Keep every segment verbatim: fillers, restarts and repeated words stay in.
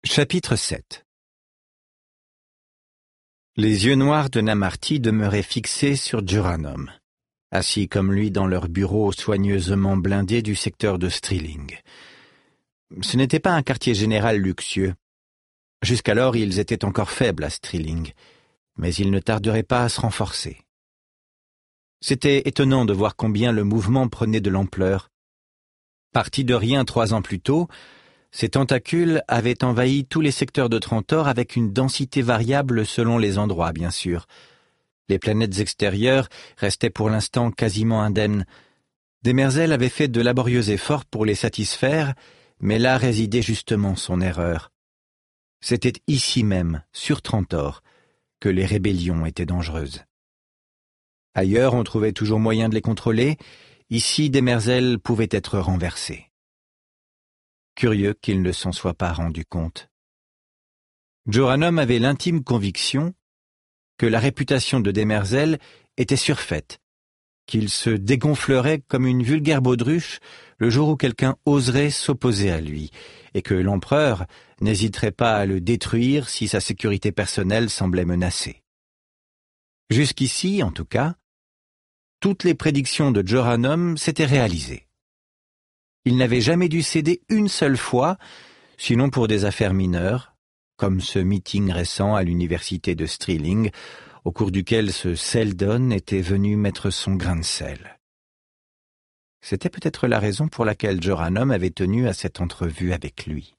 Chapitre sept. Les yeux noirs de Namarty demeuraient fixés sur Djuranom, assis comme lui dans leur bureau soigneusement blindé du secteur de Strilling. Ce n'était pas un quartier général luxueux. Jusqu'alors, ils étaient encore faibles à Strilling, mais ils ne tarderaient pas à se renforcer. C'était étonnant de voir combien le mouvement prenait de l'ampleur. Parti de rien trois ans plus tôt, ces tentacules avaient envahi tous les secteurs de Trantor avec une densité variable selon les endroits, bien sûr. Les planètes extérieures restaient pour l'instant quasiment indemnes. Demerzel avait fait de laborieux efforts pour les satisfaire, mais là résidait justement son erreur. C'était ici même, sur Trantor, que les rébellions étaient dangereuses. Ailleurs, on trouvait toujours moyen de les contrôler. Ici, Demerzel pouvait être renversé. Curieux qu'il ne s'en soit pas rendu compte. Djuranom avait l'intime conviction que la réputation de Demerzel était surfaite, qu'il se dégonflerait comme une vulgaire baudruche le jour où quelqu'un oserait s'opposer à lui, et que l'empereur n'hésiterait pas à le détruire si sa sécurité personnelle semblait menacée. Jusqu'ici, en tout cas, toutes les prédictions de Djuranom s'étaient réalisées. Il n'avait jamais dû céder une seule fois, sinon pour des affaires mineures, comme ce meeting récent à l'université de Strilling, au cours duquel ce Seldon était venu mettre son grain de sel. C'était peut-être la raison pour laquelle Djuranom avait tenu à cette entrevue avec lui.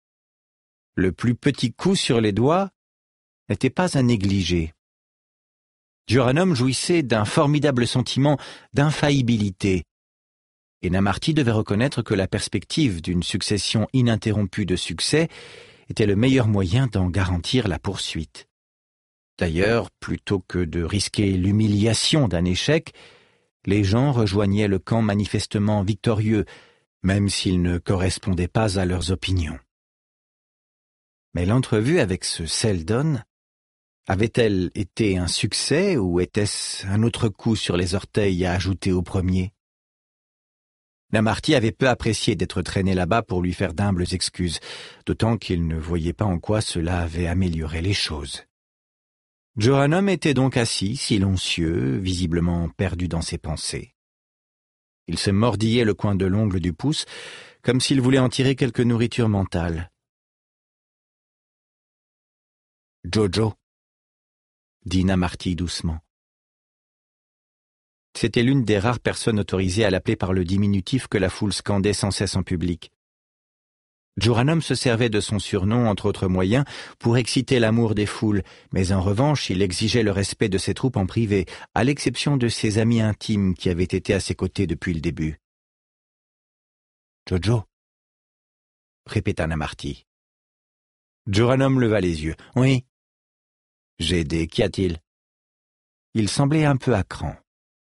Le plus petit coup sur les doigts n'était pas à négliger. Djuranom jouissait d'un formidable sentiment d'infaillibilité, et Namarty devait reconnaître que la perspective d'une succession ininterrompue de succès était le meilleur moyen d'en garantir la poursuite. D'ailleurs, plutôt que de risquer l'humiliation d'un échec, les gens rejoignaient le camp manifestement victorieux, même s'il ne correspondait pas à leurs opinions. Mais l'entrevue avec ce Seldon avait-elle été un succès ou était-ce un autre coup sur les orteils à ajouter au premier ? Namarty avait peu apprécié d'être traîné là-bas pour lui faire d'humbles excuses, d'autant qu'il ne voyait pas en quoi cela avait amélioré les choses. Djuranom était donc assis, silencieux, visiblement perdu dans ses pensées. Il se mordillait le coin de l'ongle du pouce, comme s'il voulait en tirer quelque nourriture mentale. « Jojo » dit Namarty doucement. C'était l'une des rares personnes autorisées à l'appeler par le diminutif que la foule scandait sans cesse en public. Djuranom se servait de son surnom, entre autres moyens, pour exciter l'amour des foules, mais en revanche, il exigeait le respect de ses troupes en privé, à l'exception de ses amis intimes qui avaient été à ses côtés depuis le début. « Jojo » répéta Namarty. Djuranom leva les yeux. « Oui. »« J'ai des... Qu'y a-t-il » Il semblait un peu à cran.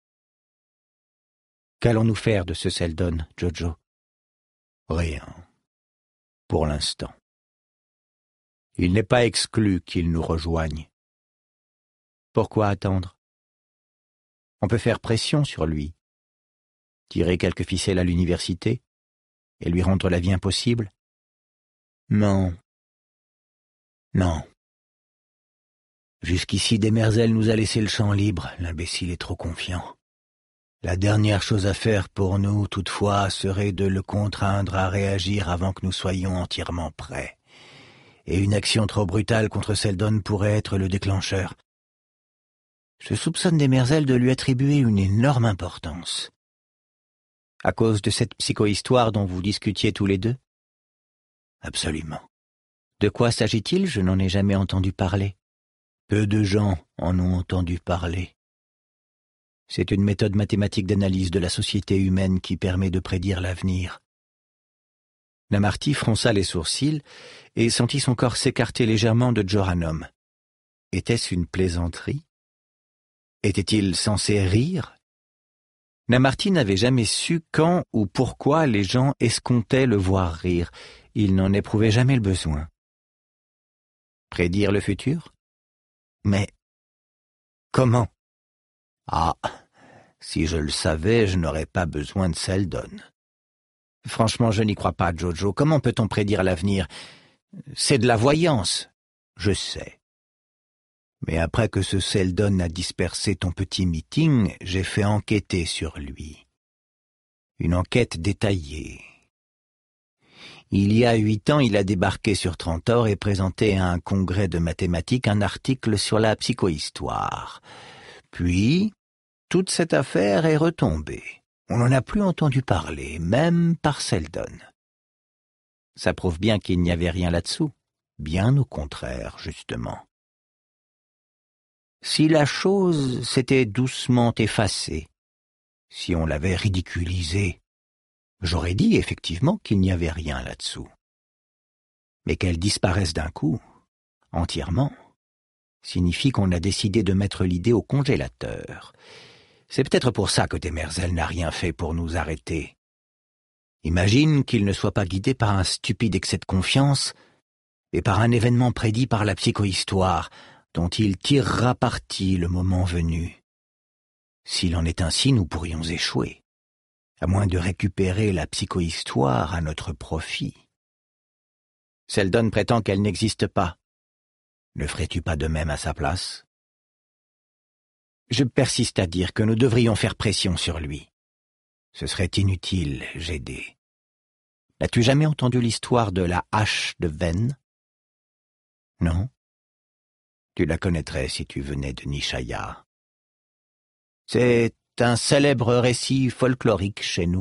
« Qu'allons-nous faire de ce Seldon, Jojo ?»« Rien. Pour l'instant. Il n'est pas exclu qu'il nous rejoigne. » Pourquoi attendre ? On peut faire pression sur lui, tirer quelques ficelles à l'université et lui rendre la vie impossible. Non. Non. Jusqu'ici, Demerzel nous a laissé le champ libre, l'imbécile est trop confiant. La dernière chose à faire pour nous, toutefois, serait de le contraindre à réagir avant que nous soyons entièrement prêts. Et une action trop brutale contre Seldon pourrait être le déclencheur. Je soupçonne Demerzel de lui attribuer une énorme importance. À cause de cette psychohistoire dont vous discutiez tous les deux ? Absolument. De quoi s'agit-il ? Je n'en ai jamais entendu parler. Peu de gens en ont entendu parler. C'est une méthode mathématique d'analyse de la société humaine qui permet de prédire l'avenir. Namarty fronça les sourcils et sentit son corps s'écarter légèrement de Djuranom. Était-ce une plaisanterie ? Était-il censé rire ? Namarty n'avait jamais su quand ou pourquoi les gens escomptaient le voir rire. Il n'en éprouvait jamais le besoin. Prédire le futur ? Mais comment ? Ah, si je le savais, je n'aurais pas besoin de Seldon. Franchement, je n'y crois pas, Jojo. Comment peut-on prédire l'avenir ? C'est de la voyance, je sais. Mais après que ce Seldon a dispersé ton petit meeting, j'ai fait enquêter sur lui. Une enquête détaillée. Il y a huit ans, il a débarqué sur Trantor et présenté à un congrès de mathématiques un article sur la psychohistoire. Puis, toute cette affaire est retombée. On n'en a plus entendu parler, même par Seldon. Ça prouve bien qu'il n'y avait rien là-dessous. Bien au contraire, justement. Si la chose s'était doucement effacée, si on l'avait ridiculisée, j'aurais dit effectivement qu'il n'y avait rien là-dessous. Mais qu'elle disparaisse d'un coup, entièrement, signifie qu'on a décidé de mettre l'idée au congélateur. C'est peut-être pour ça que Demerzel n'a rien fait pour nous arrêter. Imagine qu'il ne soit pas guidé par un stupide excès de confiance et par un événement prédit par la psychohistoire, dont il tirera parti le moment venu. S'il en est ainsi, nous pourrions échouer, à moins de récupérer la psychohistoire à notre profit. Seldon prétend qu'elle n'existe pas. Ne ferais-tu pas de même à sa place? Je persiste à dire que nous devrions faire pression sur lui. Ce serait inutile, G D. N'as-tu jamais entendu l'histoire de la hache de Venn? Non? Tu la connaîtrais si tu venais de Nishaya. C'est un célèbre récit folklorique chez nous.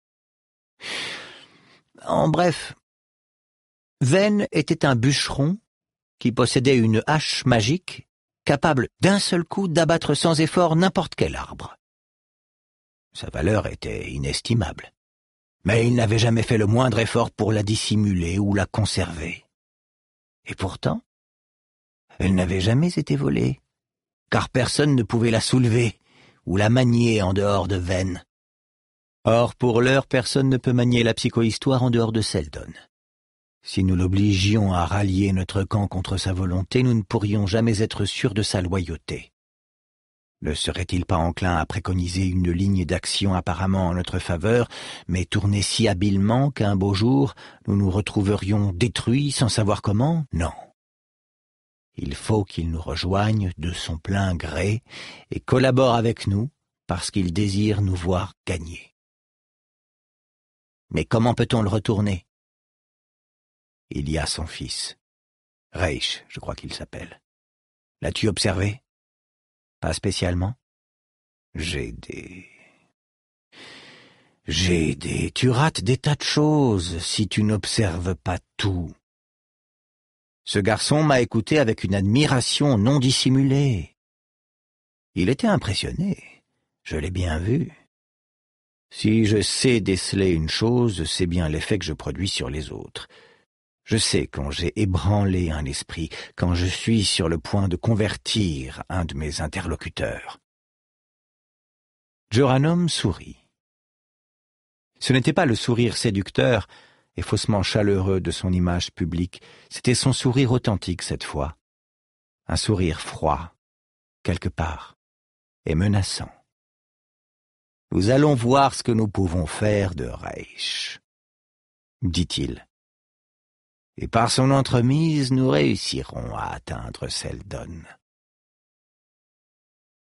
En bref, Venn était un bûcheron qui possédait une hache magique capable d'un seul coup d'abattre sans effort n'importe quel arbre. Sa valeur était inestimable, mais il n'avait jamais fait le moindre effort pour la dissimuler ou la conserver. Et pourtant, elle n'avait jamais été volée, car personne ne pouvait la soulever ou la manier en dehors de Venn. Or, pour l'heure, personne ne peut manier la psychohistoire en dehors de Seldon. Si nous l'obligions à rallier notre camp contre sa volonté, nous ne pourrions jamais être sûrs de sa loyauté. Ne serait-il pas enclin à préconiser une ligne d'action apparemment en notre faveur, mais tournée si habilement qu'un beau jour, nous nous retrouverions détruits sans savoir comment? Non. Il faut qu'il nous rejoigne de son plein gré et collabore avec nous parce qu'il désire nous voir gagner. Mais comment peut-on le retourner? Il y a son fils. Reich, je crois qu'il s'appelle. L'as-tu observé? Pas spécialement? G D. G D, tu rates des tas de choses si tu n'observes pas tout. Ce garçon m'a écouté avec une admiration non dissimulée. Il était impressionné, je l'ai bien vu. Si je sais déceler une chose, c'est bien l'effet que je produis sur les autres. Je sais quand j'ai ébranlé un esprit, quand je suis sur le point de convertir un de mes interlocuteurs. Joranom sourit. Ce n'était pas le sourire séducteur et faussement chaleureux de son image publique, c'était son sourire authentique cette fois. Un sourire froid, quelque part, et menaçant. Nous allons voir ce que nous pouvons faire de Reich, dit-il. Et par son entremise, nous réussirons à atteindre Seldon.